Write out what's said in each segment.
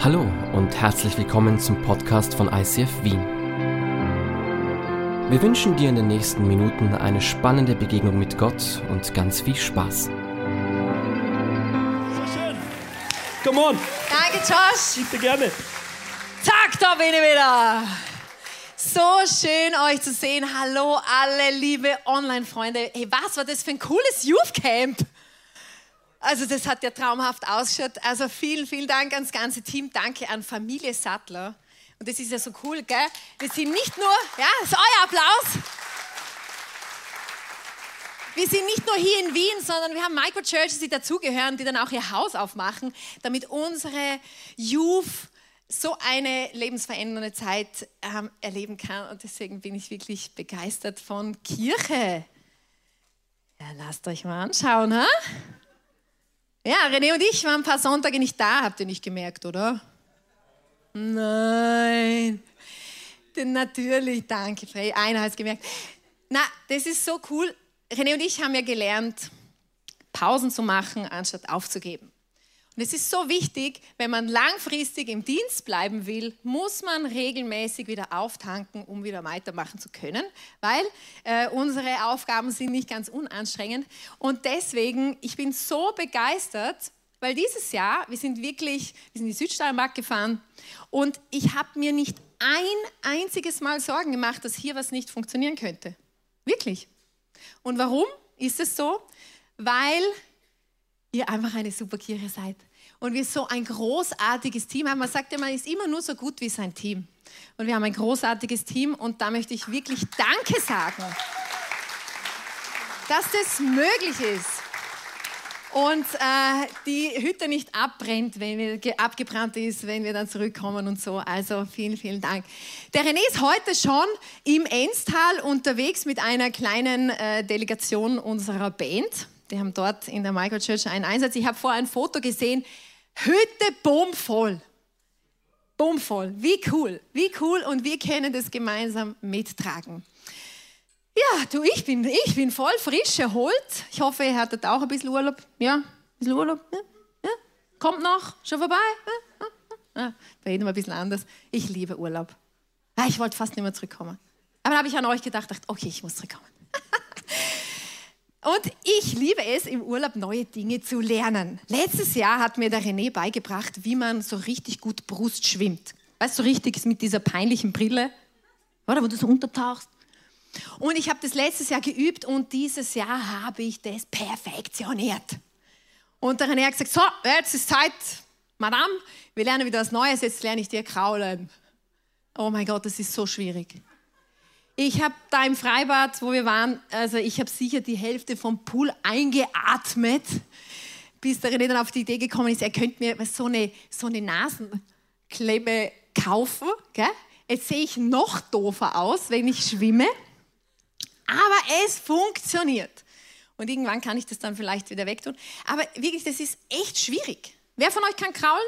Hallo und herzlich willkommen zum Podcast von ICF Wien. Wir wünschen dir in den nächsten Minuten eine spannende Begegnung mit Gott und ganz viel Spaß. So schön. Come on. Danke, Josh. Bitte gerne. Zack, da bin ich wieder. So schön, euch zu sehen. Hallo, alle liebe Online-Freunde. Hey, was war das für ein cooles Youth Camp? Also das hat ja traumhaft ausgeschaut. Also vielen, vielen Dank ans ganze Team. Danke an Familie Sattler. Und das ist ja so cool, gell? Wir sind nicht nur, ja, das ist euer Applaus. Wir sind nicht nur hier in Wien, sondern wir haben Microchurches, die dazugehören, die dann auch ihr Haus aufmachen, damit unsere Youth so eine lebensverändernde Zeit erleben kann. Und deswegen bin ich wirklich begeistert von Kirche. Ja, lasst euch mal anschauen, ha? Ja, René und ich waren ein paar Sonntage nicht da, habt ihr nicht gemerkt, oder? Nein. Denn natürlich, danke, Frey, einer hat es gemerkt. Na, das ist so cool. René und ich haben ja gelernt, Pausen zu machen, anstatt aufzugeben. Und es ist so wichtig, wenn man langfristig im Dienst bleiben will, muss man regelmäßig wieder auftanken, um wieder weitermachen zu können, weil unsere Aufgaben sind nicht ganz unanstrengend. Und deswegen, ich bin so begeistert, weil dieses Jahr, wir sind in die Südsteiermark gefahren und ich habe mir nicht ein einziges Mal Sorgen gemacht, dass hier was nicht funktionieren könnte. Wirklich. Und warum ist es so? Weil ihr einfach eine super Kirche seid. Und wir so ein großartiges Team haben. Man sagt ja, man ist immer nur so gut wie sein Team. Und wir haben ein großartiges Team und da möchte ich wirklich Danke sagen, dass das möglich ist. Und die Hütte nicht abbrennt, abgebrannt ist, wenn wir dann zurückkommen und so. Also vielen, vielen Dank. Der René ist heute schon im Enstal unterwegs mit einer kleinen Delegation unserer Band. Die haben dort in der Microchurch einen Einsatz. Ich habe vorher ein Foto gesehen. Hütte bummvoll. Bummvoll. Wie cool. Wie cool. Und wir können das gemeinsam mittragen. Ja, du, ich bin voll frisch erholt. Ich hoffe, ihr hattet auch ein bisschen Urlaub. Ja, ein bisschen Urlaub. Ja? Kommt noch. Schon vorbei. Ja, bei jedem ein bisschen anders. Ich liebe Urlaub. Ja, ich wollte fast nicht mehr zurückkommen. Aber dann habe ich an euch gedacht, okay, ich muss zurückkommen. Und ich liebe es, im Urlaub neue Dinge zu lernen. Letztes Jahr hat mir der René beigebracht, wie man so richtig gut Brust schwimmt. Weißt du, so richtig ist mit dieser peinlichen Brille, oder, wo du so untertauchst. Und ich habe das letztes Jahr geübt und dieses Jahr habe ich das perfektioniert. Und der René hat gesagt, so, jetzt ist Zeit, Madame, wir lernen wieder was Neues, jetzt lerne ich dir kraulen. Oh mein Gott, das ist so schwierig. Ich habe da im Freibad, wo wir waren, also ich habe sicher die Hälfte vom Pool eingeatmet, bis der René dann auf die Idee gekommen ist, er könnte mir so eine Nasenklebe kaufen. Gell? Jetzt sehe ich noch doofer aus, wenn ich schwimme, aber es funktioniert. Und irgendwann kann ich das dann vielleicht wieder wegtun. Aber wirklich, das ist echt schwierig. Wer von euch kann kraulen?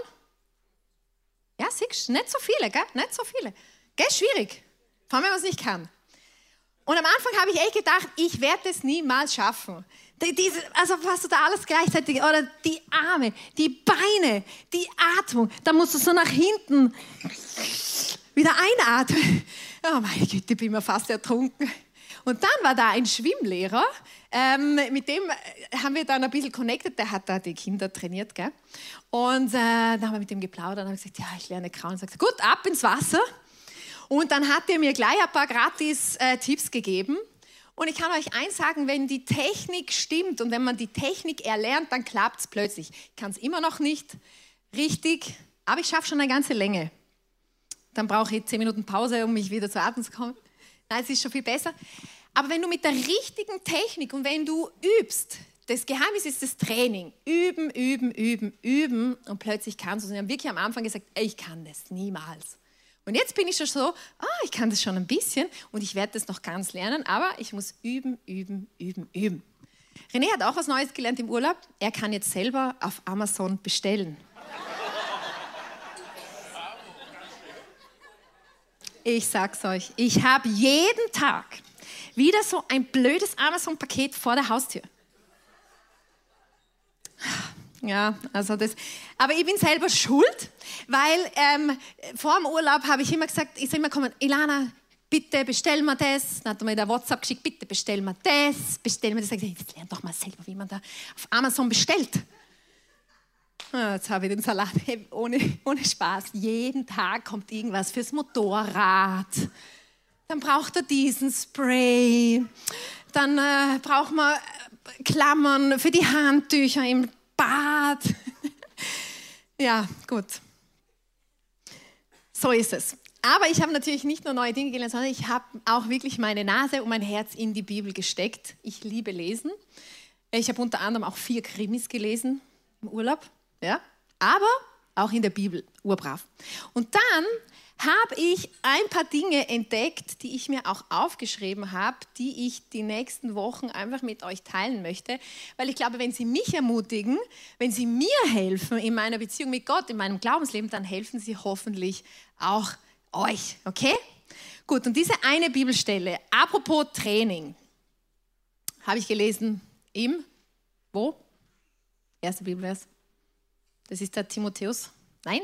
Ja, siehst du, nicht so viele, gell? Nicht so viele. Gell, schwierig. Vor allem, wenn man es nicht kann. Und am Anfang habe ich echt gedacht, ich werde es niemals schaffen. Also was du da alles gleichzeitig, oder die Arme, die Beine, die Atmung, da musst du so nach hinten wieder einatmen. Oh meine Güte, bin mir fast ertrunken. Und dann war da ein Schwimmlehrer, mit dem haben wir dann ein bisschen connected, der hat da die Kinder trainiert, gell? Und dann haben wir mit dem geplaudert und haben gesagt, ja, ich lerne kraulen. Und sagt, gut, ab ins Wasser. Und dann hat er mir gleich ein paar gratis Tipps gegeben. Und ich kann euch eins sagen, wenn die Technik stimmt und wenn man die Technik erlernt, dann klappt es plötzlich. Ich kann es immer noch nicht richtig, aber ich schaffe schon eine ganze Länge. Dann brauche ich 10 Minuten Pause, um mich wieder zu Atem zu kommen. Nein, es ist schon viel besser. Aber wenn du mit der richtigen Technik und wenn du übst, das Geheimnis ist das Training. Üben, üben, üben, üben und plötzlich kannst du es. Und ich habe wirklich am Anfang gesagt, ich kann das niemals. Und jetzt bin ich schon so, ich kann das schon ein bisschen und ich werde das noch ganz lernen, aber ich muss üben, üben, üben, üben. René hat auch was Neues gelernt im Urlaub. Er kann jetzt selber auf Amazon bestellen. Ich sag's euch, ich habe jeden Tag wieder so ein blödes Amazon-Paket vor der Haustür. Ja, also das. Aber ich bin selber schuld, weil vor dem Urlaub habe ich immer gesagt, ich soll immer kommen, Ilana, bitte bestell mir das. Dann hat er mir der WhatsApp geschickt, bitte bestell mir das, bestell mir das. Ich sage, jetzt lern doch mal selber, wie man da auf Amazon bestellt. Jetzt habe ich den Salat ohne Spaß. Jeden Tag kommt irgendwas fürs Motorrad. Dann braucht er diesen Spray. Dann braucht man Klammern für die Handtücher im Bad. Ja, gut. So ist es. Aber ich habe natürlich nicht nur neue Dinge gelernt, sondern ich habe auch wirklich meine Nase und mein Herz in die Bibel gesteckt. Ich liebe Lesen. Ich habe unter anderem auch 4 Krimis gelesen im Urlaub. Ja, aber auch in der Bibel, urbrav. Und dann habe ich ein paar Dinge entdeckt, die ich mir auch aufgeschrieben habe, die ich die nächsten Wochen einfach mit euch teilen möchte, weil ich glaube, wenn sie mich ermutigen, wenn sie mir helfen in meiner Beziehung mit Gott, in meinem Glaubensleben, dann helfen sie hoffentlich auch euch, okay? Gut, und diese eine Bibelstelle, apropos Training, habe ich gelesen wo? Erster Bibelvers. Das ist der Timotheus. Nein,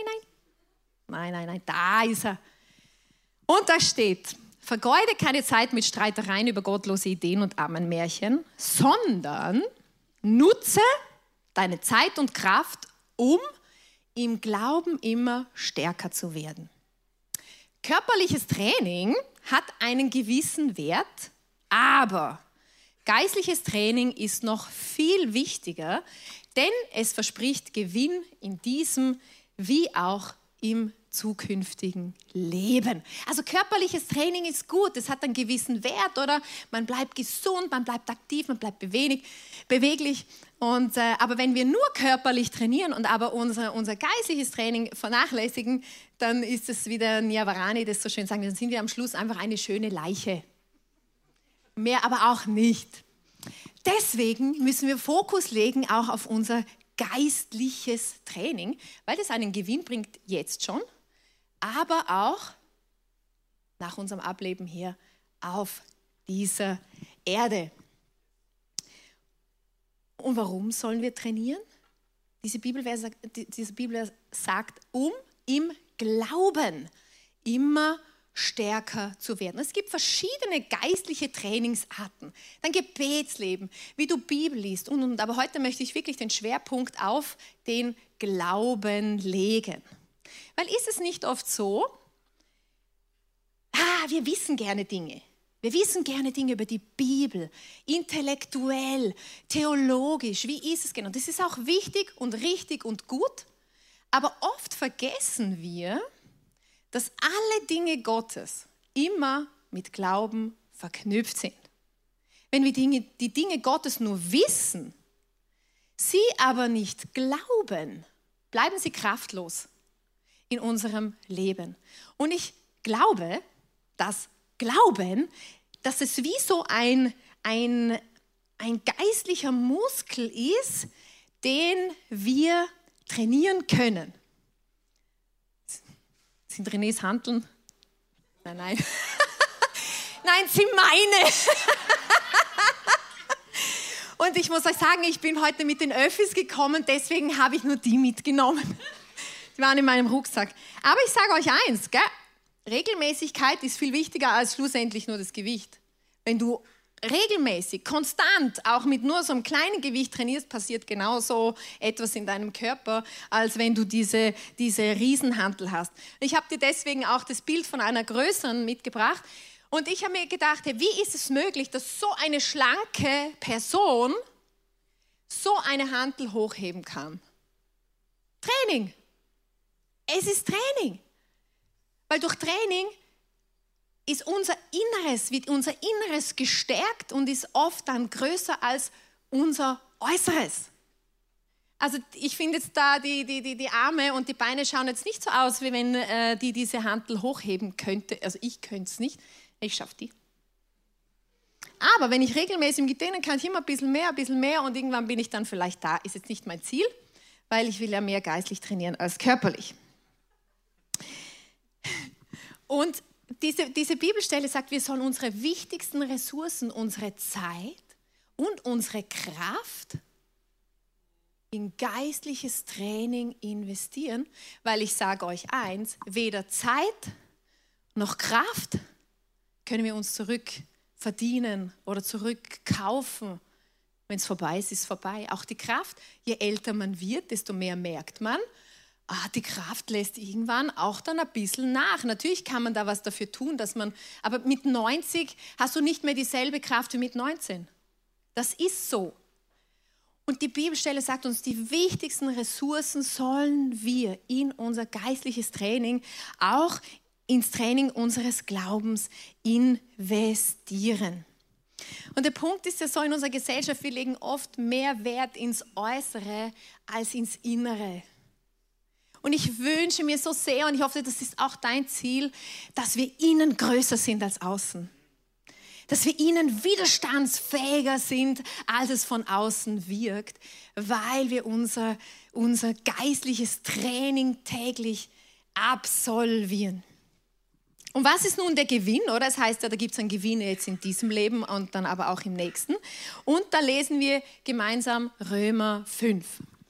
da ist er. Und da steht, vergeude keine Zeit mit Streitereien über gottlose Ideen und Ammenmärchen, sondern nutze deine Zeit und Kraft, um im Glauben immer stärker zu werden. Körperliches Training hat einen gewissen Wert, aber geistliches Training ist noch viel wichtiger, denn es verspricht Gewinn in diesem wie auch im zukünftigen Leben. Also körperliches Training ist gut, es hat einen gewissen Wert, oder? Man bleibt gesund, man bleibt aktiv, man bleibt beweglich. Aber wenn wir nur körperlich trainieren und aber unser geistliches Training vernachlässigen, dann ist es wieder Niavarani, das so schön sagen, dann sind wir am Schluss einfach eine schöne Leiche. Mehr aber auch nicht. Deswegen müssen wir Fokus legen auch auf unser geistliches Training, weil das einen Gewinn bringt jetzt schon, aber auch nach unserem Ableben hier auf dieser Erde. Und warum sollen wir trainieren? Diese Bibelvers sagt, um im Glauben immer stärker zu werden. Es gibt verschiedene geistliche Trainingsarten. Dein Gebetsleben, wie du Bibel liest und. Aber heute möchte ich wirklich den Schwerpunkt auf den Glauben legen. Weil ist es nicht oft so, wir wissen gerne Dinge. Wir wissen gerne Dinge über die Bibel, intellektuell, theologisch. Wie ist es genau? Das ist auch wichtig und richtig und gut. Aber oft vergessen wir, dass alle Dinge Gottes immer mit Glauben verknüpft sind. Wenn wir die Dinge Gottes nur wissen, sie aber nicht glauben, bleiben sie kraftlos in unserem Leben. Und ich glaube, dass Glauben, dass es wie so ein geistlicher Muskel ist, den wir trainieren können. Sind Renés Hanteln? Nein. Nein, sie meine. Und ich muss euch sagen, ich bin heute mit den Öffis gekommen, deswegen habe ich nur die mitgenommen. Die waren in meinem Rucksack. Aber ich sage euch eins, gell? Regelmäßigkeit ist viel wichtiger als schlussendlich nur das Gewicht. Wenn du regelmäßig, konstant, auch mit nur so einem kleinen Gewicht trainierst, passiert genauso etwas in deinem Körper, als wenn du diese Riesenhantel hast. Ich habe dir deswegen auch das Bild von einer größeren mitgebracht. Und ich habe mir gedacht, wie ist es möglich, dass so eine schlanke Person so eine Hantel hochheben kann? Training. Es ist Training. Weil durch Training wird unser Inneres gestärkt und ist oft dann größer als unser Äußeres. Also ich finde jetzt da die Arme und die Beine schauen jetzt nicht so aus, wie wenn die diese Hantel hochheben könnte. Also ich könnte es nicht, ich schaffe die. Aber wenn ich regelmäßig gedehnen kann, ich immer ein bisschen mehr und irgendwann bin ich dann vielleicht da. Ist jetzt nicht mein Ziel, weil ich will ja mehr geistlich trainieren als körperlich. Und diese Bibelstelle sagt, wir sollen unsere wichtigsten Ressourcen, unsere Zeit und unsere Kraft in geistliches Training investieren, weil ich sage euch eins, weder Zeit noch Kraft können wir uns zurückverdienen oder zurückkaufen. Wenn es vorbei ist, ist es vorbei. Auch die Kraft, je älter man wird, desto mehr merkt man, die Kraft lässt irgendwann auch dann ein bisschen nach. Natürlich kann man da was dafür tun, aber mit 90 hast du nicht mehr dieselbe Kraft wie mit 19. Das ist so. Und die Bibelstelle sagt uns, die wichtigsten Ressourcen sollen wir in unser geistliches Training, auch ins Training unseres Glaubens investieren. Und der Punkt ist ja so in unserer Gesellschaft, wir legen oft mehr Wert ins Äußere als ins Innere. Und ich wünsche mir so sehr, und ich hoffe, das ist auch dein Ziel, dass wir innen größer sind als außen. Dass wir innen widerstandsfähiger sind, als es von außen wirkt, weil wir unser geistliches Training täglich absolvieren. Und was ist nun der Gewinn? Oder es heißt ja, da gibt es einen Gewinn jetzt in diesem Leben und dann aber auch im nächsten. Und da lesen wir gemeinsam Römer 5.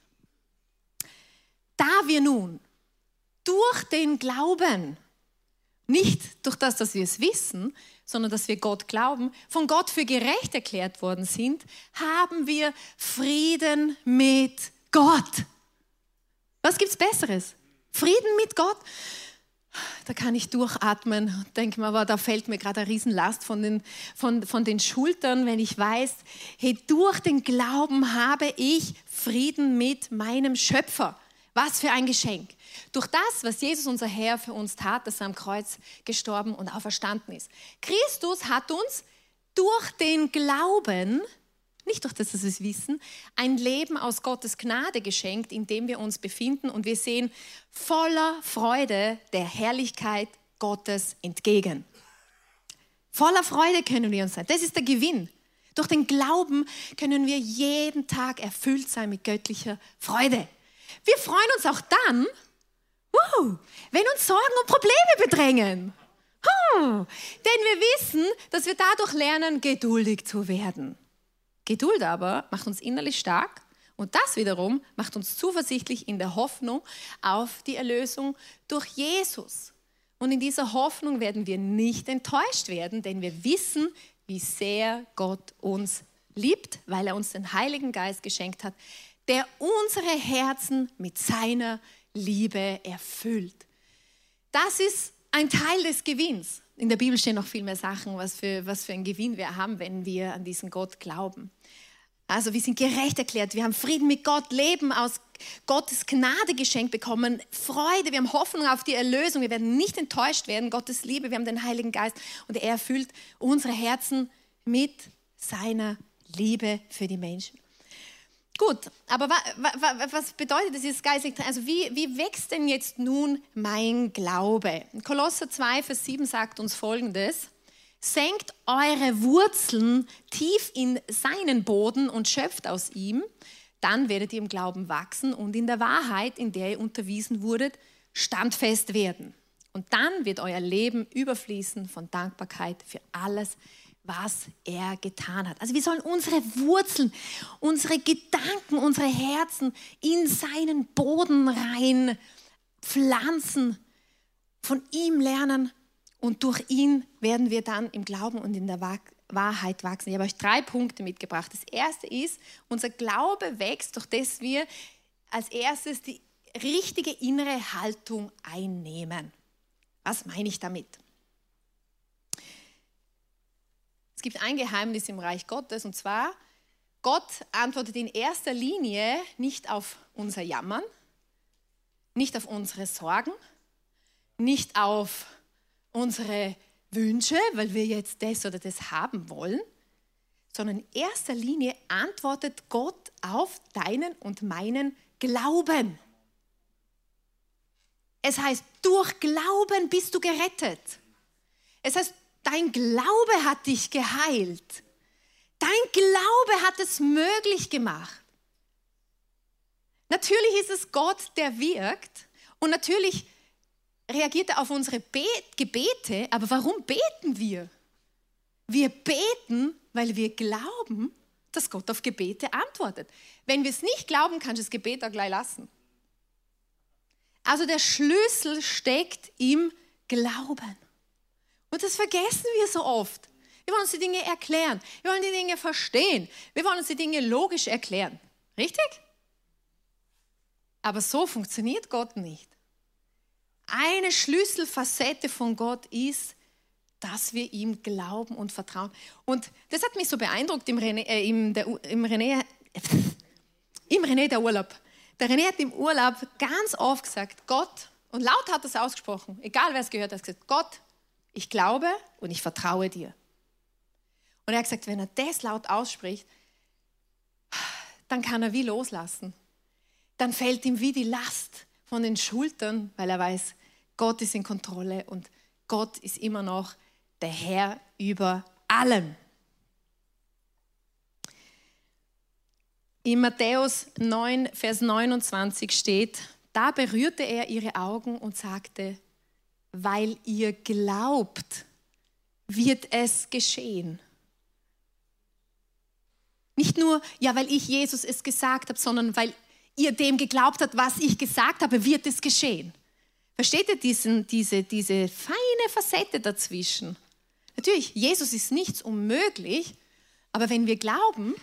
Da wir nun durch den Glauben, nicht durch das, dass wir es wissen, sondern dass wir Gott glauben, von Gott für gerecht erklärt worden sind, haben wir Frieden mit Gott. Was gibt's Besseres? Frieden mit Gott? Da kann ich durchatmen und denke mir, aber da fällt mir gerade eine Riesenlast von den Schultern, wenn ich weiß, hey, durch den Glauben habe ich Frieden mit meinem Schöpfer. Was für ein Geschenk. Durch das, was Jesus, unser Herr, für uns tat, dass er am Kreuz gestorben und auferstanden ist. Christus hat uns durch den Glauben, nicht durch das, dass wir es wissen, ein Leben aus Gottes Gnade geschenkt, in dem wir uns befinden und wir sehen voller Freude der Herrlichkeit Gottes entgegen. Voller Freude können wir uns sein. Das ist der Gewinn. Durch den Glauben können wir jeden Tag erfüllt sein mit göttlicher Freude. Wir freuen uns auch dann, wenn uns Sorgen und Probleme bedrängen. Denn wir wissen, dass wir dadurch lernen, geduldig zu werden. Geduld aber macht uns innerlich stark und das wiederum macht uns zuversichtlich in der Hoffnung auf die Erlösung durch Jesus. Und in dieser Hoffnung werden wir nicht enttäuscht werden, denn wir wissen, wie sehr Gott uns liebt, weil er uns den Heiligen Geist geschenkt hat, der unsere Herzen mit seiner Liebe erfüllt. Das ist ein Teil des Gewinns. In der Bibel stehen noch viel mehr Sachen, was für einen Gewinn wir haben, wenn wir an diesen Gott glauben. Also wir sind gerecht erklärt, wir haben Frieden mit Gott, Leben aus Gottes Gnade geschenkt bekommen, Freude, wir haben Hoffnung auf die Erlösung, wir werden nicht enttäuscht werden, Gottes Liebe, wir haben den Heiligen Geist und er erfüllt unsere Herzen mit seiner Liebe für die Menschen. Gut, aber was bedeutet das jetzt geistlich? Also wie wächst denn jetzt nun mein Glaube? Kolosser 2, Vers 7 sagt uns Folgendes: Senkt eure Wurzeln tief in seinen Boden und schöpft aus ihm, dann werdet ihr im Glauben wachsen und in der Wahrheit, in der ihr unterwiesen wurdet, standfest werden. Und dann wird euer Leben überfließen von Dankbarkeit für alles, was er getan hat. Also wir sollen unsere Wurzeln, unsere Gedanken, unsere Herzen in seinen Boden rein pflanzen, von ihm lernen und durch ihn werden wir dann im Glauben und in der Wahrheit wachsen. Ich habe euch 3 Punkte mitgebracht. Das erste ist, unser Glaube wächst, durch das wir als erstes die richtige innere Haltung einnehmen. Was meine ich damit? Es gibt ein Geheimnis im Reich Gottes und zwar, Gott antwortet in erster Linie nicht auf unser Jammern, nicht auf unsere Sorgen, nicht auf unsere Wünsche, weil wir jetzt das oder das haben wollen, sondern in erster Linie antwortet Gott auf deinen und meinen Glauben. Es heißt, durch Glauben bist du gerettet. Es heißt, dein Glaube hat dich geheilt. Dein Glaube hat es möglich gemacht. Natürlich ist es Gott, der wirkt und natürlich reagiert er auf unsere Gebete, aber warum beten wir? Wir beten, weil wir glauben, dass Gott auf Gebete antwortet. Wenn wir es nicht glauben, kannst du das Gebet auch gleich lassen. Also der Schlüssel steckt im Glauben. Und das vergessen wir so oft. Wir wollen uns die Dinge erklären. Wir wollen die Dinge verstehen. Wir wollen uns die Dinge logisch erklären. Richtig? Aber so funktioniert Gott nicht. Eine Schlüsselfacette von Gott ist, dass wir ihm glauben und vertrauen. Und das hat mich so beeindruckt im René der Urlaub. Der René hat im Urlaub ganz oft gesagt, Gott, und laut hat er es ausgesprochen, egal wer es gehört hat, gesagt, Gott, ich glaube und ich vertraue dir. Und er hat gesagt, wenn er das laut ausspricht, dann kann er wie loslassen. Dann fällt ihm wie die Last von den Schultern, weil er weiß, Gott ist in Kontrolle und Gott ist immer noch der Herr über allem. In Matthäus 9, Vers 29 steht, da berührte er ihre Augen und sagte, weil ihr glaubt, wird es geschehen. Nicht nur, ja, weil ich Jesus es gesagt habe, sondern weil ihr dem geglaubt habt, was ich gesagt habe, wird es geschehen. Versteht ihr diese feine Facette dazwischen? Natürlich, Jesus ist nichts unmöglich, aber wenn wir glauben,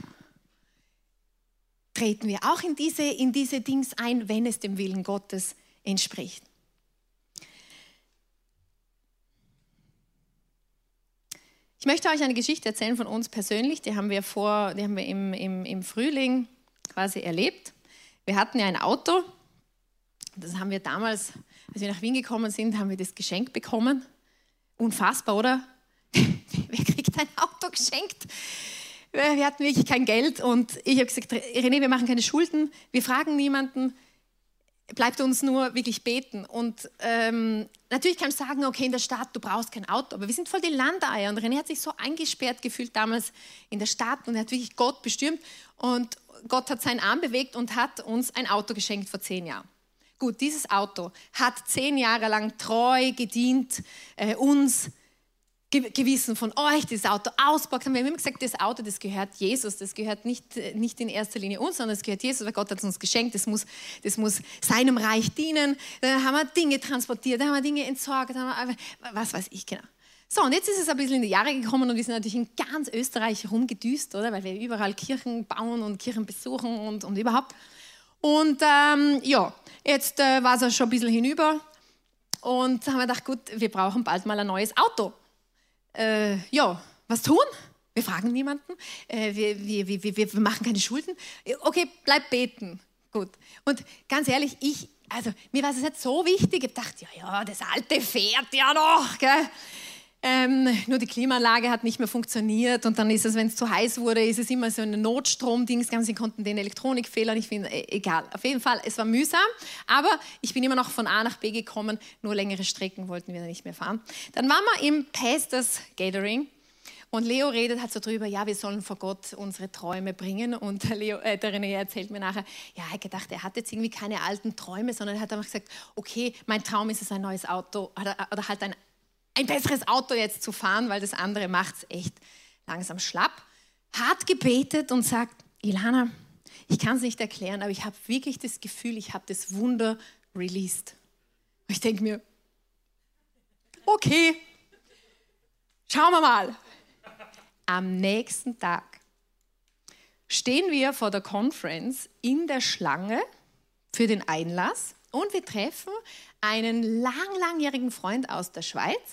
treten wir auch in diese Dings ein, wenn es dem Willen Gottes entspricht. Ich möchte euch eine Geschichte erzählen von uns persönlich, die haben wir im Frühling quasi erlebt. Wir hatten ja ein Auto, das haben wir damals, als wir nach Wien gekommen sind, haben wir das geschenkt bekommen. Unfassbar, oder? Wer kriegt ein Auto geschenkt? Wir hatten wirklich kein Geld und ich habe gesagt, René, wir machen keine Schulden, wir fragen niemanden, bleibt uns nur wirklich beten. Und natürlich kannst du sagen, okay, in der Stadt, du brauchst kein Auto, aber wir sind voll die Landeier und René hat sich so eingesperrt gefühlt damals in der Stadt und er hat wirklich Gott bestürmt und Gott hat seinen Arm bewegt und hat uns ein Auto geschenkt vor 10 Jahren. Gut, dieses Auto hat 10 Jahre lang treu gedient, uns gewissen von euch, dieses Auto ausbockt. Wir haben immer gesagt, das Auto, das gehört Jesus, das gehört nicht in erster Linie uns, sondern es gehört Jesus, weil Gott hat es uns geschenkt, das muss seinem Reich dienen. Dann haben wir Dinge transportiert, dann haben wir Dinge entsorgt, was weiß ich genau. So, und jetzt ist es ein bisschen in die Jahre gekommen und wir sind natürlich in ganz Österreich rumgedüst, oder? Weil wir überall Kirchen bauen und Kirchen besuchen und überhaupt. Und jetzt war es auch schon ein bisschen hinüber und haben wir gedacht, gut, wir brauchen bald mal ein neues Auto. Was tun? Wir fragen niemanden, wir machen keine Schulden. Okay, bleib beten. Gut. Und ganz ehrlich, mir war es nicht so wichtig. Ich dachte, ja, das Alte fährt ja noch, gell? Nur die Klimaanlage hat nicht mehr funktioniert und dann ist es, wenn es zu heiß wurde, ist es immer so ein Notstrom-Dings. Sie konnten den Elektronikfehler nicht finden. Egal, auf jeden Fall, es war mühsam, aber ich bin immer noch von A nach B gekommen, nur längere Strecken wollten wir nicht mehr fahren. Dann waren wir im Pastors Gathering und Leo redet halt so drüber, ja, wir sollen vor Gott unsere Träume bringen und der René erzählt mir nachher, ja, er hat gedacht, er hat jetzt irgendwie keine alten Träume, sondern er hat einfach gesagt, okay, mein Traum ist es, ein neues Auto oder halt ein besseres Auto jetzt zu fahren, weil das andere macht es echt langsam schlapp. Hat gebetet und sagt, Ilana, ich kann es nicht erklären, aber ich habe wirklich das Gefühl, ich habe das Wunder released. Und ich denke mir, okay, schauen wir mal. Am nächsten Tag stehen wir vor der Conference in der Schlange für den Einlass und wir treffen einen langjährigen Freund aus der Schweiz.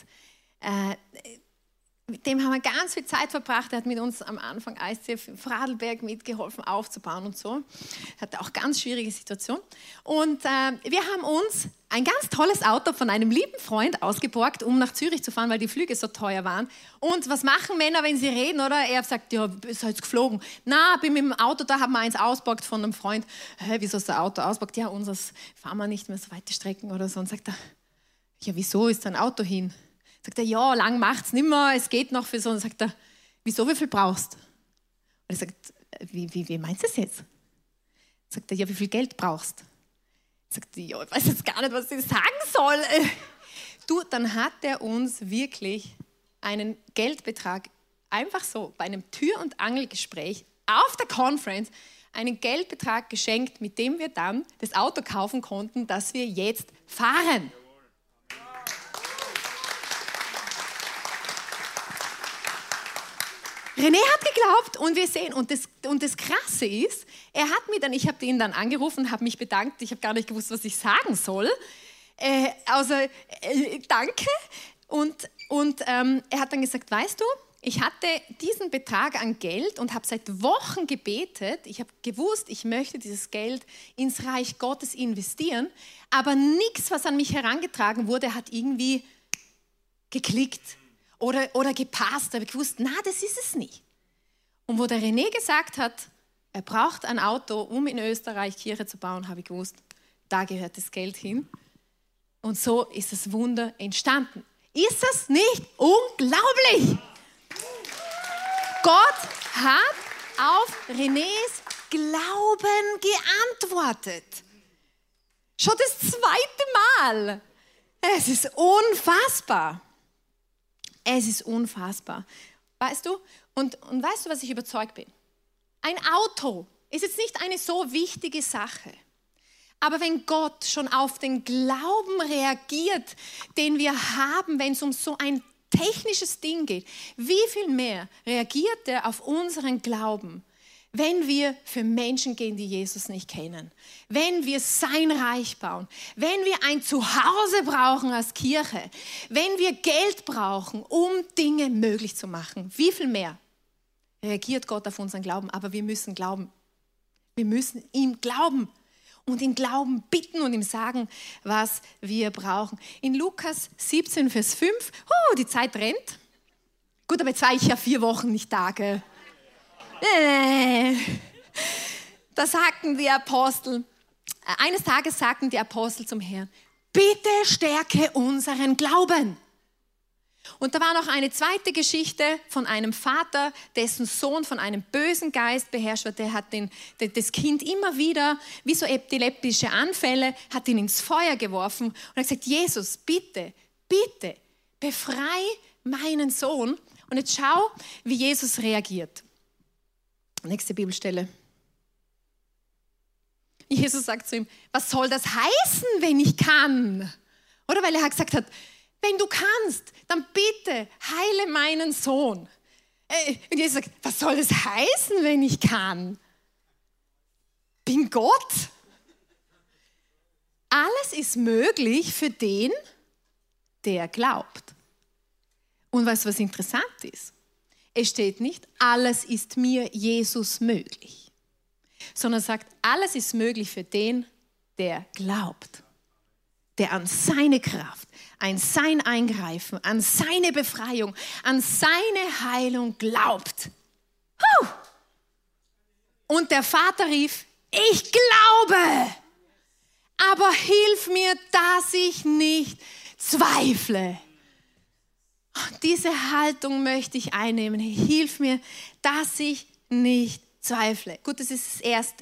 Mit dem haben wir ganz viel Zeit verbracht. Er hat mit uns am Anfang ICF Vorarlberg mitgeholfen aufzubauen und so. Hatte auch ganz schwierige Situation. Und wir haben uns ein ganz tolles Auto von einem lieben Freund ausgeborgt, um nach Zürich zu fahren, weil die Flüge so teuer waren. Und was machen Männer, wenn sie reden, oder? Er sagt, ja, ist jetzt geflogen. Na, bin mit dem Auto da, haben wir eins ausgeborgt von einem Freund. Wieso ist das Auto ausgeborgt? Ja, unseres fahren wir nicht mehr so weite Strecken oder so. Und sagt er, ja, wieso ist dein Auto hin? Sagt er, ja, lang macht's nicht mehr, es geht noch für so. Und sagt er, wieso, wie viel brauchst? Und er sagt, wie meinst du das jetzt? Sagt er, ja, wie viel Geld brauchst? Sagt er, ja, ich weiß jetzt gar nicht, was ich sagen soll. Du, dann hat er uns wirklich einen Geldbetrag einfach so bei einem Tür- und Angelgespräch auf der Conference einen Geldbetrag geschenkt, mit dem wir dann das Auto kaufen konnten, das wir jetzt fahren. René hat geglaubt und wir sehen, und das Krasse ist, er hat mir dann, ich habe ihn dann angerufen, habe mich bedankt, ich habe gar nicht gewusst, was ich sagen soll, danke, und er hat dann gesagt, weißt du, ich hatte diesen Betrag an Geld und habe seit Wochen gebetet, ich habe gewusst, ich möchte dieses Geld ins Reich Gottes investieren, aber nichts, was an mich herangetragen wurde, hat irgendwie geklickt. Oder gepasst, da habe ich gewusst, na, das ist es nicht. Und wo der René gesagt hat, er braucht ein Auto, um in Österreich Kirche zu bauen, habe ich gewusst, da gehört das Geld hin. Und so ist das Wunder entstanden. Ist das nicht unglaublich? Gott hat auf Renés Glauben geantwortet. Schon das 2. Mal. Es ist unfassbar. Es ist unfassbar. Weißt du? Und weißt du, was ich überzeugt bin? Ein Auto ist jetzt nicht eine so wichtige Sache. Aber wenn Gott schon auf den Glauben reagiert, den wir haben, wenn es um so ein technisches Ding geht, wie viel mehr reagiert er auf unseren Glauben, wenn wir für Menschen gehen, die Jesus nicht kennen, wenn wir sein Reich bauen, wenn wir ein Zuhause brauchen als Kirche, wenn wir Geld brauchen, um Dinge möglich zu machen, wie viel mehr reagiert Gott auf unseren Glauben? Aber wir müssen glauben. Wir müssen ihm glauben und ihm Glauben bitten und ihm sagen, was wir brauchen. In Lukas 17, Vers 5, die Zeit rennt. Gut, aber jetzt war ich ja 4 Wochen nicht da, gell? Da sagten die Apostel, eines Tages sagten die Apostel zum Herrn, bitte stärke unseren Glauben. Und da war noch eine zweite Geschichte von einem Vater, dessen Sohn von einem bösen Geist beherrscht wird. Der hat das Kind immer wieder, wie so epileptische Anfälle, hat ihn ins Feuer geworfen und hat gesagt, Jesus, bitte, bitte, befrei meinen Sohn. Und jetzt schau, wie Jesus reagiert. Nächste Bibelstelle. Jesus sagt zu ihm, was soll das heißen, wenn ich kann? Oder weil er gesagt hat, wenn du kannst, dann bitte heile meinen Sohn. Und Jesus sagt, was soll das heißen, wenn ich kann? Bin Gott? Alles ist möglich für den, der glaubt. Und weißt du, was interessant ist? Es steht nicht, alles ist mir, Jesus, möglich, sondern sagt, alles ist möglich für den, der glaubt, der an seine Kraft, an sein Eingreifen, an seine Befreiung, an seine Heilung glaubt. Und der Vater rief, ich glaube, aber hilf mir, dass ich nicht zweifle. Diese Haltung möchte ich einnehmen. Hilf mir, dass ich nicht zweifle. Gut, das ist das Erste.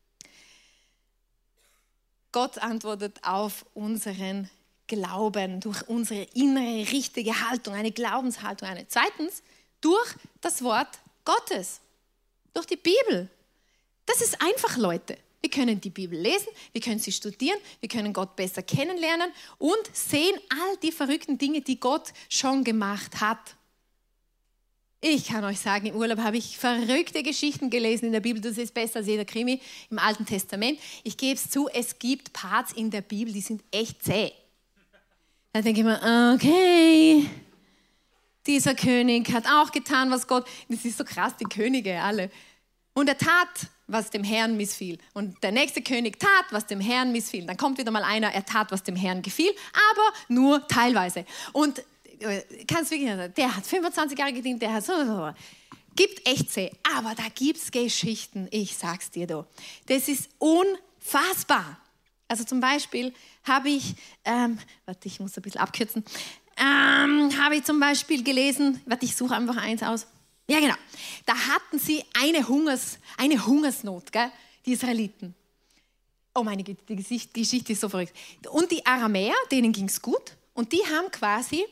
Gott antwortet auf unseren Glauben durch unsere innere, richtige Haltung, eine Glaubenshaltung. Zweitens, durch das Wort Gottes, durch die Bibel. Das ist einfach, Leute. Wir können die Bibel lesen, wir können sie studieren, wir können Gott besser kennenlernen und sehen all die verrückten Dinge, die Gott schon gemacht hat. Ich kann euch sagen, im Urlaub habe ich verrückte Geschichten gelesen in der Bibel. Das ist besser als jeder Krimi im Alten Testament. Ich gebe es zu, es gibt Parts in der Bibel, die sind echt zäh. Da denke ich mir, okay, dieser König hat auch getan, was Gott... Das ist so krass, die Könige alle. Und er tat, was dem Herrn missfiel. Und der nächste König tat, was dem Herrn missfiel. Dann kommt wieder mal einer, er tat, was dem Herrn gefiel, aber nur teilweise. Und kannst wirklich sagen, der hat 25 Jahre gedient, der hat so. Gibt echt zäh. Aber da gibt es Geschichten, ich sag's dir doch. Das ist unfassbar. Also zum Beispiel habe ich, ich muss ein bisschen abkürzen, habe ich zum Beispiel gelesen, ich suche einfach eins aus. Ja, genau. Da hatten sie eine Hungersnot, gell? Die Israeliten. Oh meine Güte, die Geschichte ist so verrückt. Und die Aramäer, denen ging es gut. Und die haben quasi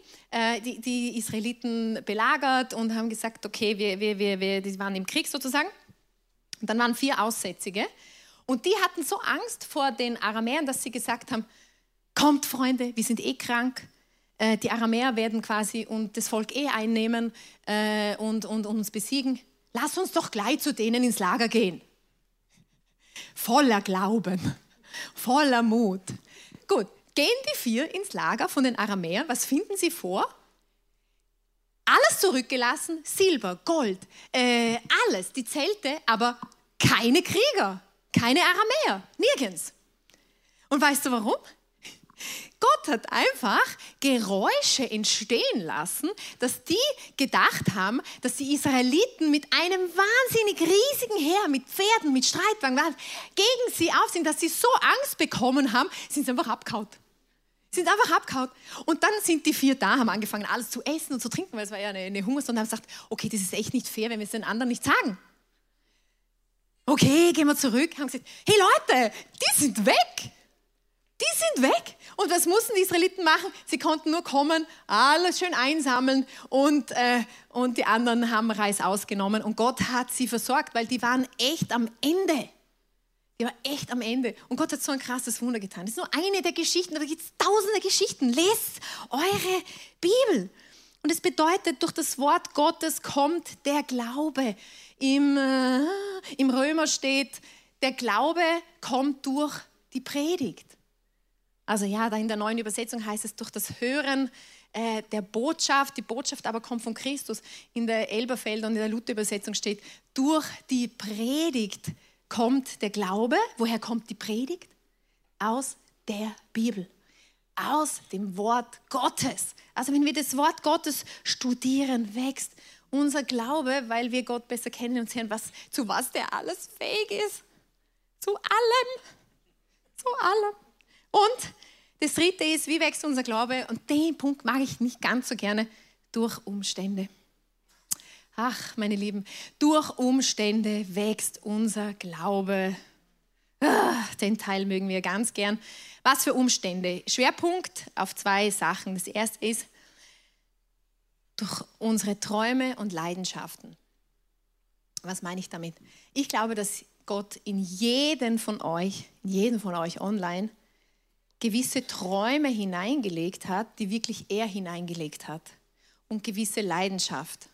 die Israeliten belagert und haben gesagt, okay, die waren im Krieg sozusagen. Und dann waren 4 Aussätzige. Und die hatten so Angst vor den Aramäern, dass sie gesagt haben, kommt Freunde, wir sind krank. Die Aramäer werden quasi und das Volk einnehmen und uns besiegen. Lass uns doch gleich zu denen ins Lager gehen. Voller Glauben, voller Mut. Gut, gehen die 4 ins Lager von den Aramäern. Was finden sie vor? Alles zurückgelassen, Silber, Gold, alles, die Zelte, aber keine Krieger, keine Aramäer, nirgends. Und weißt du warum? Gott hat einfach Geräusche entstehen lassen, dass die gedacht haben, dass die Israeliten mit einem wahnsinnig riesigen Heer, mit Pferden, mit Streitwagen gegen sie auf sind, dass sie so Angst bekommen haben, sind sie einfach abgehauen. Und dann sind die 4 da, haben angefangen, alles zu essen und zu trinken, weil es war ja eine Hungersnot, und haben gesagt, okay, das ist echt nicht fair, wenn wir es den anderen nicht sagen. Okay, gehen wir zurück, haben gesagt, hey Leute, die sind weg. Und was mussten die Israeliten machen? Sie konnten nur kommen, alles schön einsammeln und die anderen haben Reis ausgenommen. Und Gott hat sie versorgt, weil die waren echt am Ende. Und Gott hat so ein krasses Wunder getan. Das ist nur eine der Geschichten, aber da gibt es tausende Geschichten. Lest eure Bibel. Und es bedeutet, durch das Wort Gottes kommt der Glaube. Im Römer steht, der Glaube kommt durch die Predigt. Also ja, da in der neuen Übersetzung heißt es durch das Hören der Botschaft. Die Botschaft aber kommt von Christus. In der Elberfelder und in der Luther-Übersetzung steht, durch die Predigt kommt der Glaube. Woher kommt die Predigt? Aus der Bibel. Aus dem Wort Gottes. Also wenn wir das Wort Gottes studieren, wächst unser Glaube, weil wir Gott besser kennen und sehen, zu was der alles fähig ist. Zu allem. Und das 3. ist, wie wächst unser Glaube? Und den Punkt mag ich nicht ganz so gerne, durch Umstände. Ach, meine Lieben, durch Umstände wächst unser Glaube. Den Teil mögen wir ganz gern. Was für Umstände? Schwerpunkt auf 2 Sachen. Das erste ist, durch unsere Träume und Leidenschaften. Was meine ich damit? Ich glaube, dass Gott in jeden von euch online, gewisse Träume hineingelegt hat, die wirklich er hineingelegt hat. Und gewisse Leidenschaft.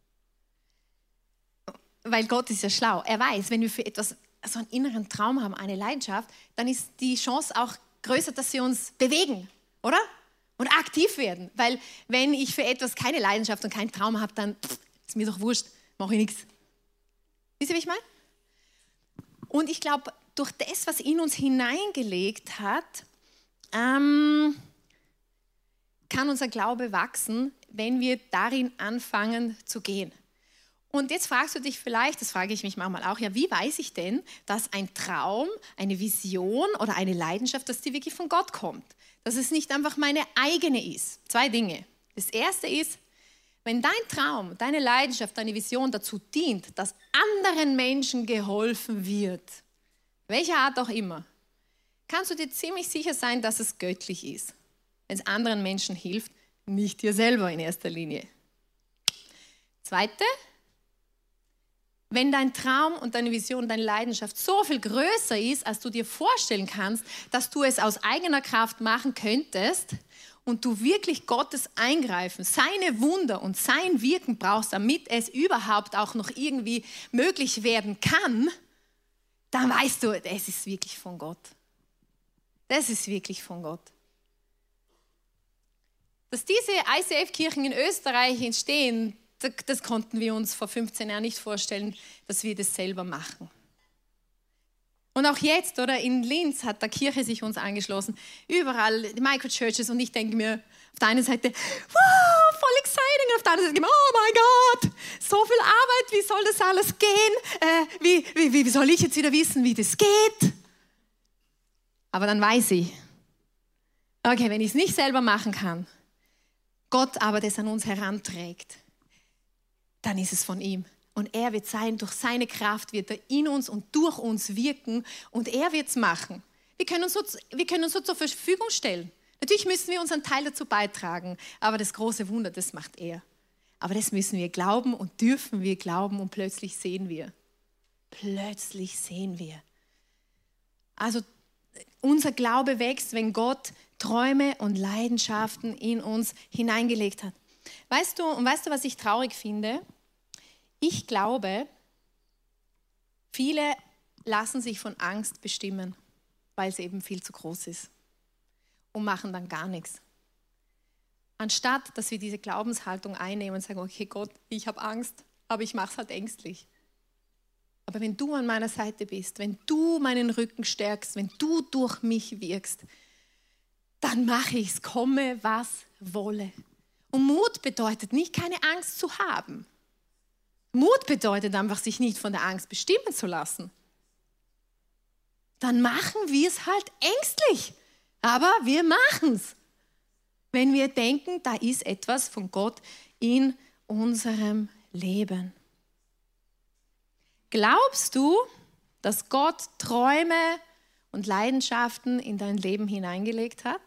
Weil Gott ist ja schlau. Er weiß, wenn wir für etwas so einen inneren Traum haben, eine Leidenschaft, dann ist die Chance auch größer, dass wir uns bewegen, oder? Und aktiv werden. Weil wenn ich für etwas keine Leidenschaft und keinen Traum habe, dann ist mir doch wurscht, mache ich nichts. Wisst ihr, wie ich meine? Und ich glaube, durch das, was in uns hineingelegt hat, kann unser Glaube wachsen, wenn wir darin anfangen zu gehen. Und jetzt fragst du dich vielleicht, das frage ich mich manchmal auch, ja, wie weiß ich denn, dass ein Traum, eine Vision oder eine Leidenschaft, dass die wirklich von Gott kommt? Dass es nicht einfach meine eigene ist. 2 Dinge. Das erste ist, wenn dein Traum, deine Leidenschaft, deine Vision dazu dient, dass anderen Menschen geholfen wird, welcher Art auch immer, kannst du dir ziemlich sicher sein, dass es göttlich ist, wenn es anderen Menschen hilft, nicht dir selber in erster Linie. 2. Wenn dein Traum und deine Vision, deine Leidenschaft so viel größer ist, als du dir vorstellen kannst, dass du es aus eigener Kraft machen könntest und du wirklich Gottes Eingreifen, seine Wunder und sein Wirken brauchst, damit es überhaupt auch noch irgendwie möglich werden kann, dann weißt du, es ist wirklich von Gott. Das ist wirklich von Gott. Dass diese ICF-Kirchen in Österreich entstehen, das konnten wir uns vor 15 Jahren nicht vorstellen, dass wir das selber machen. Und auch jetzt, oder in Linz hat der Kirche sich uns angeschlossen, überall die Microchurches, und ich denke mir auf der einen Seite, wow, voll exciting, und auf der anderen Seite, oh mein Gott, so viel Arbeit, wie soll das alles gehen? Wie soll ich jetzt wieder wissen, wie das geht? Aber dann weiß ich, okay, wenn ich es nicht selber machen kann, Gott aber das an uns heranträgt, dann ist es von ihm. Und er wird sein, durch seine Kraft wird er in uns und durch uns wirken und er wird es machen. Wir können uns so zur Verfügung stellen. Natürlich müssen wir unseren Teil dazu beitragen, aber das große Wunder, das macht er. Aber das müssen wir glauben und dürfen wir glauben und plötzlich sehen wir. Plötzlich sehen wir. Also unser Glaube wächst, wenn Gott Träume und Leidenschaften in uns hineingelegt hat. Weißt du, was ich traurig finde? Ich glaube, viele lassen sich von Angst bestimmen, weil es eben viel zu groß ist und machen dann gar nichts. Anstatt, dass wir diese Glaubenshaltung einnehmen und sagen, okay Gott, ich habe Angst, aber ich mache es halt ängstlich. Aber wenn du an meiner Seite bist, wenn du meinen Rücken stärkst, wenn du durch mich wirkst, dann mache ich es, komme was wolle. Und Mut bedeutet nicht, keine Angst zu haben. Mut bedeutet einfach, sich nicht von der Angst bestimmen zu lassen. Dann machen wir es halt ängstlich. Aber wir machen es. Wenn wir denken, da ist etwas von Gott in unserem Leben. Glaubst du, dass Gott Träume und Leidenschaften in dein Leben hineingelegt hat?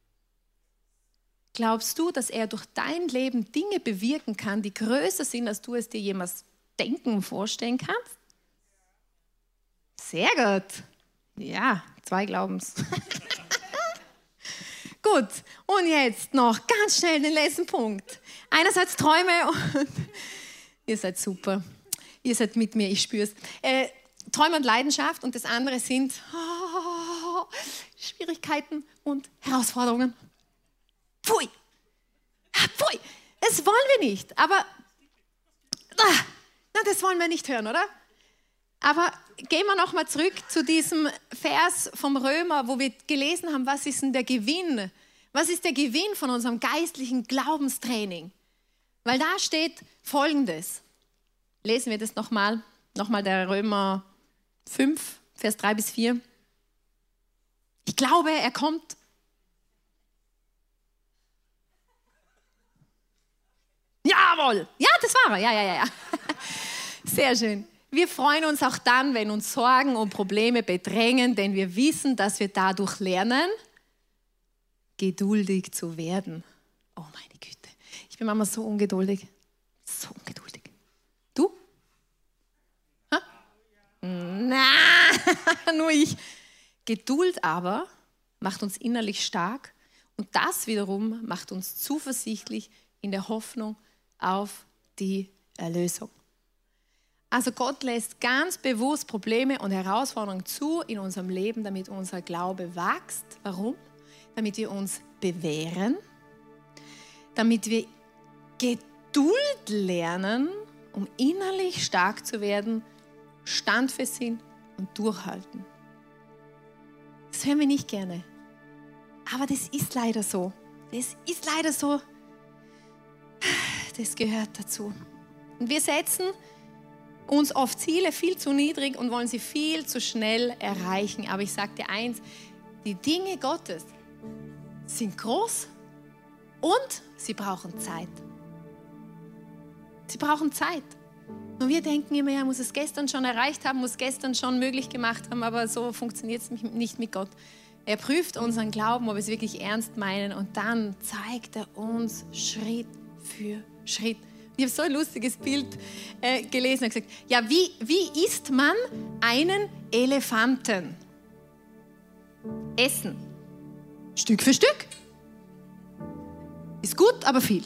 Glaubst du, dass er durch dein Leben Dinge bewirken kann, die größer sind, als du es dir jemals denken und vorstellen kannst? Sehr gut. Ja, 2 Glaubens. Gut, und jetzt noch ganz schnell den letzten Punkt. Einerseits Träume und ihr seid super. Ihr seid mit mir, ich spüre es. Träume und Leidenschaft und das andere sind Schwierigkeiten und Herausforderungen. Pfui! Pfui! Das wollen wir nicht, aber das wollen wir nicht hören, oder? Aber gehen wir nochmal zurück zu diesem Vers vom Römer, wo wir gelesen haben, was ist denn der Gewinn? Was ist der Gewinn von unserem geistlichen Glaubenstraining? Weil da steht Folgendes. Lesen wir das nochmal der Römer 5, Vers 3 bis 4. Ich glaube, er kommt. Jawohl! Ja, das war er. Ja. Sehr schön. Wir freuen uns auch dann, wenn uns Sorgen und Probleme bedrängen, denn wir wissen, dass wir dadurch lernen, geduldig zu werden. Oh meine Güte, ich bin manchmal so ungeduldig. So ungeduldig. Du? Ha? Na, nur ich. Geduld aber macht uns innerlich stark und das wiederum macht uns zuversichtlich in der Hoffnung auf die Erlösung. Also Gott lässt ganz bewusst Probleme und Herausforderungen zu in unserem Leben, damit unser Glaube wächst. Warum? Damit wir uns bewähren, damit wir Geduld lernen, um innerlich stark zu werden, standfest sind und durchhalten. Das hören wir nicht gerne. Aber das ist leider so. Das ist leider so. Das gehört dazu. Und wir setzen uns oft Ziele viel zu niedrig und wollen sie viel zu schnell erreichen. Aber ich sage dir eins, die Dinge Gottes sind groß und sie brauchen Zeit. Sie brauchen Zeit. Und wir denken immer, ja, muss es gestern schon erreicht haben, muss gestern schon möglich gemacht haben, aber so funktioniert es nicht mit Gott. Er prüft unseren Glauben, ob wir es wirklich ernst meinen und dann zeigt er uns Schritt für Schritt. Ich habe so ein lustiges Bild gelesen und gesagt, ja, wie isst man einen Elefanten? Essen. Stück für Stück. Ist gut, aber viel.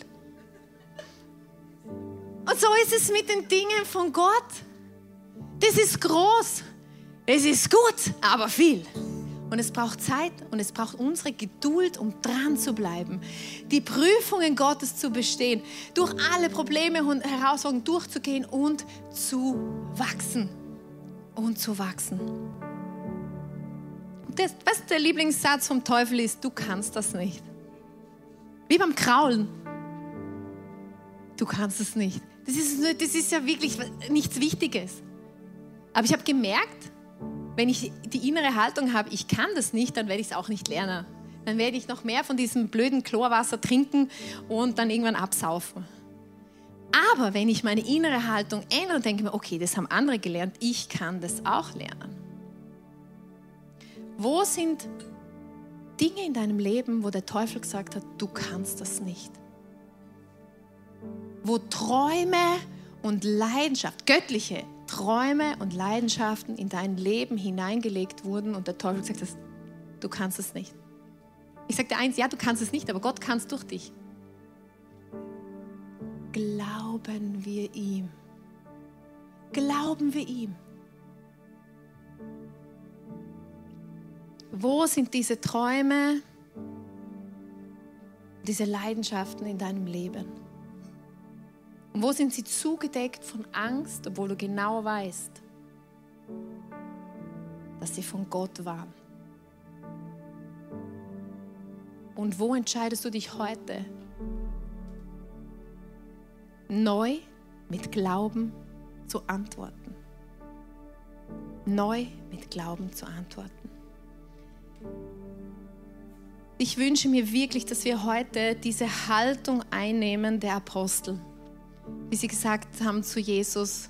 Und so ist es mit den Dingen von Gott. Das ist groß. Es ist gut, aber viel. Und es braucht Zeit und es braucht unsere Geduld, um dran zu bleiben, die Prüfungen Gottes zu bestehen, durch alle Probleme und Herausforderungen durchzugehen und zu wachsen. Und zu wachsen. Was der Lieblingssatz vom Teufel ist, du kannst das nicht. Wie beim Kraulen. Du kannst es nicht. Das ist ja wirklich nichts Wichtiges. Aber ich habe gemerkt, wenn ich die innere Haltung habe, ich kann das nicht, dann werde ich es auch nicht lernen. Dann werde ich noch mehr von diesem blöden Chlorwasser trinken und dann irgendwann absaufen. Aber wenn ich meine innere Haltung ändere und denke mir, okay, das haben andere gelernt, ich kann das auch lernen. Wo sind Dinge in deinem Leben, wo der Teufel gesagt hat, du kannst das nicht? Wo Träume und Leidenschaft, göttliche Träume und Leidenschaften in dein Leben hineingelegt wurden und der Teufel gesagt hat, du kannst es nicht. Ich sage dir eins, ja, du kannst es nicht, aber Gott kann es durch dich. Glauben wir ihm. Glauben wir ihm. Wo sind diese Träume, diese Leidenschaften in deinem Leben? Und wo sind sie zugedeckt von Angst, obwohl du genau weißt, dass sie von Gott waren? Und wo entscheidest du dich heute, neu mit Glauben zu antworten? Neu mit Glauben zu antworten. Ich wünsche mir wirklich, dass wir heute diese Haltung einnehmen der Apostel. Wie sie gesagt haben zu Jesus,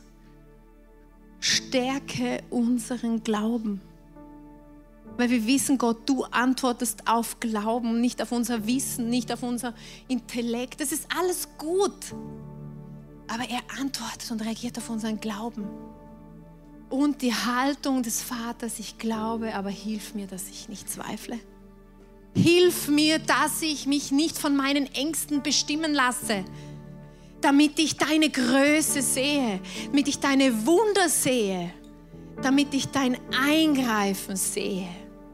stärke unseren Glauben. Weil wir wissen, Gott, du antwortest auf Glauben, nicht auf unser Wissen, nicht auf unser Intellekt. Das ist alles gut. Aber er antwortet und reagiert auf unseren Glauben. Und die Haltung des Vaters, ich glaube, aber hilf mir, dass ich nicht zweifle. Hilf mir, dass ich mich nicht von meinen Ängsten bestimmen lasse, damit ich deine Größe sehe, damit ich deine Wunder sehe, damit ich dein Eingreifen sehe.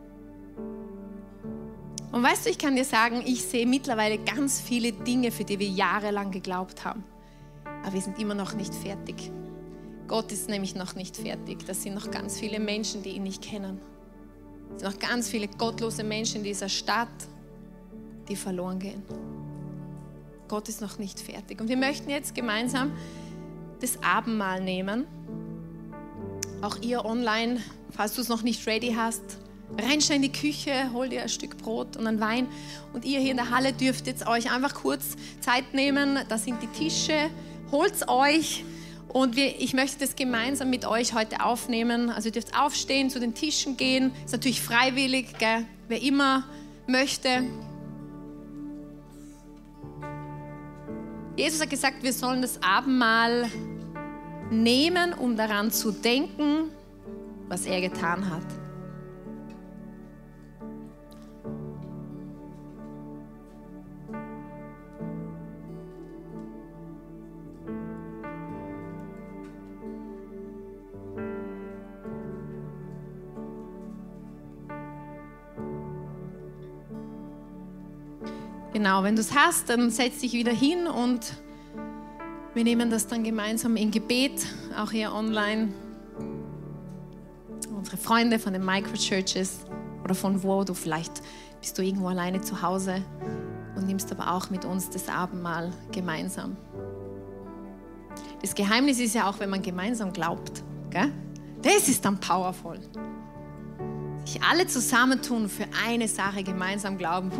Und weißt du, ich kann dir sagen, ich sehe mittlerweile ganz viele Dinge, für die wir jahrelang geglaubt haben. Aber wir sind immer noch nicht fertig. Gott ist nämlich noch nicht fertig. Das sind noch ganz viele Menschen, die ihn nicht kennen. Es sind noch ganz viele gottlose Menschen in dieser Stadt, die verloren gehen. Gott ist noch nicht fertig. Und wir möchten jetzt gemeinsam das Abendmahl nehmen. Auch ihr online, falls du es noch nicht ready hast, renn schnell in die Küche, hol dir ein Stück Brot und einen Wein. Und ihr hier in der Halle dürft jetzt euch einfach kurz Zeit nehmen. Da sind die Tische. Holt's euch. Und ich möchte das gemeinsam mit euch heute aufnehmen. Also ihr dürft aufstehen, zu den Tischen gehen. Ist natürlich freiwillig, gell? Wer immer möchte. Jesus hat gesagt, wir sollen das Abendmahl nehmen, um daran zu denken, was er getan hat. Genau, wenn du es hast, dann setz dich wieder hin und wir nehmen das dann gemeinsam in Gebet, auch hier online. Unsere Freunde von den Microchurches oder von wo du vielleicht bist du irgendwo alleine zu Hause und nimmst aber auch mit uns das Abendmahl gemeinsam. Das Geheimnis ist ja auch, wenn man gemeinsam glaubt. Gell? Das ist dann powerful. Sich alle zusammentun für eine Sache gemeinsam glauben.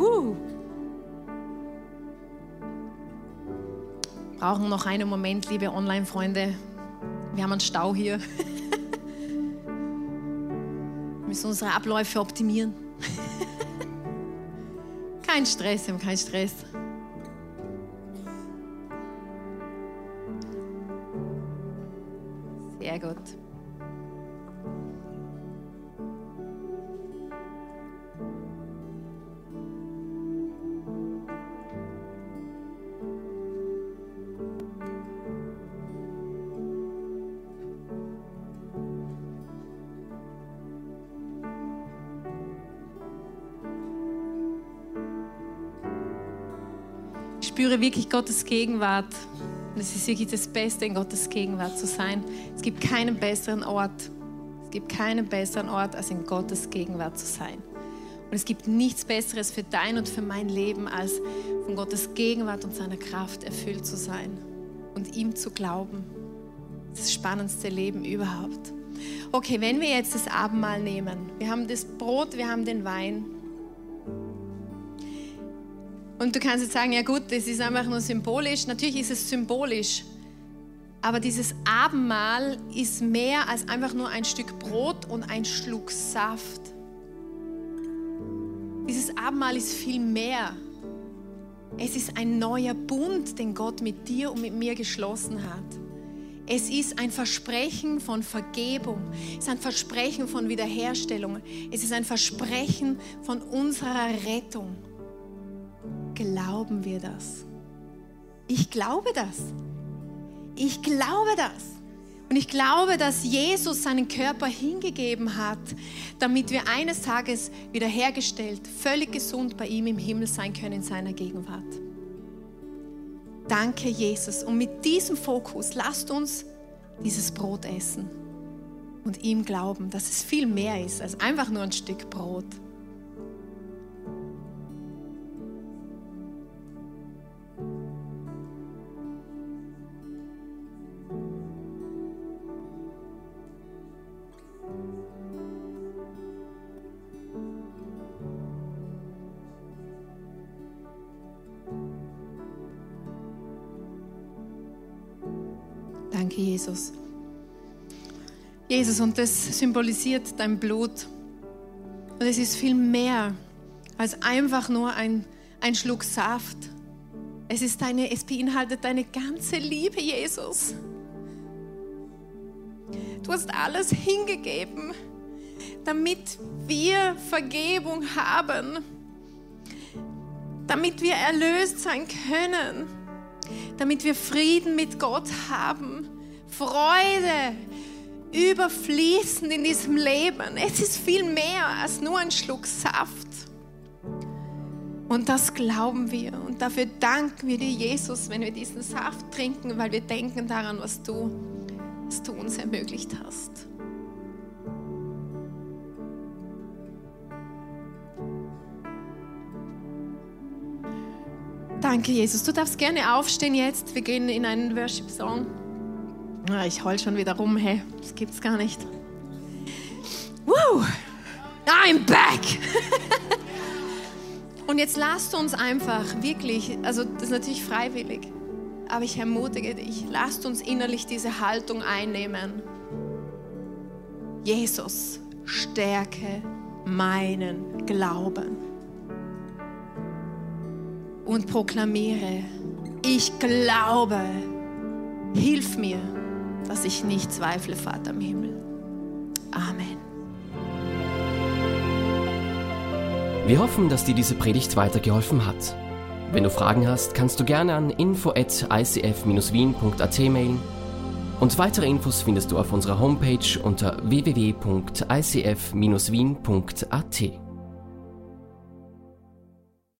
Brauchen noch einen Moment, liebe Online-Freunde. Wir haben einen Stau hier. Wir müssen unsere Abläufe optimieren. Kein Stress, wir haben keinen Stress. Sehr gut. Ich spüre wirklich Gottes Gegenwart. Und es ist wirklich das Beste, in Gottes Gegenwart zu sein. Es gibt keinen besseren Ort. Es gibt keinen besseren Ort, als in Gottes Gegenwart zu sein. Und es gibt nichts Besseres für dein und für mein Leben, als von Gottes Gegenwart und seiner Kraft erfüllt zu sein und ihm zu glauben. Das spannendste Leben überhaupt. Okay, wenn wir jetzt das Abendmahl nehmen, wir haben das Brot, wir haben den Wein. Und du kannst jetzt sagen, ja gut, das ist einfach nur symbolisch. Natürlich ist es symbolisch. Aber dieses Abendmahl ist mehr als einfach nur ein Stück Brot und ein Schluck Saft. Dieses Abendmahl ist viel mehr. Es ist ein neuer Bund, den Gott mit dir und mit mir geschlossen hat. Es ist ein Versprechen von Vergebung. Es ist ein Versprechen von Wiederherstellung. Es ist ein Versprechen von unserer Rettung. Glauben wir das? Ich glaube das. Ich glaube das. Und ich glaube, dass Jesus seinen Körper hingegeben hat, damit wir eines Tages wiederhergestellt, völlig gesund bei ihm im Himmel sein können in seiner Gegenwart. Danke, Jesus. Und mit diesem Fokus lasst uns dieses Brot essen und ihm glauben, dass es viel mehr ist als einfach nur ein Stück Brot. Danke, Jesus. Jesus, und das symbolisiert dein Blut. Und es ist viel mehr als einfach nur ein Schluck Saft. Es beinhaltet deine ganze Liebe, Jesus. Du hast alles hingegeben, damit wir Vergebung haben, damit wir erlöst sein können, damit wir Frieden mit Gott haben, Freude überfließend in diesem Leben. Es ist viel mehr als nur ein Schluck Saft. Und das glauben wir. Und dafür danken wir dir, Jesus, wenn wir diesen Saft trinken, weil wir denken daran, was du uns ermöglicht hast. Danke, Jesus. Du darfst gerne aufstehen jetzt. Wir gehen in einen Worship-Song. Ich heul schon wieder rum, hey. Das gibt's gar nicht. Woo! I'm back! Und jetzt lasst uns einfach wirklich, also das ist natürlich freiwillig, aber ich ermutige dich, lasst uns innerlich diese Haltung einnehmen. Jesus, stärke meinen Glauben. Und proklamiere, ich glaube, hilf mir, dass ich nicht zweifle, Vater im Himmel. Amen. Wir hoffen, dass dir diese Predigt weitergeholfen hat. Wenn du Fragen hast, kannst du gerne an info@icf-wien.at mailen. Und weitere Infos findest du auf unserer Homepage unter www.icf-wien.at.